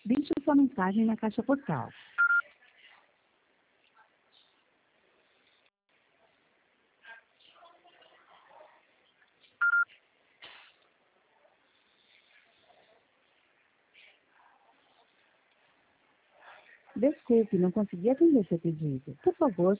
Deixe sua mensagem na caixa postal. Desculpe, não consegui atender seu pedido. Por favor,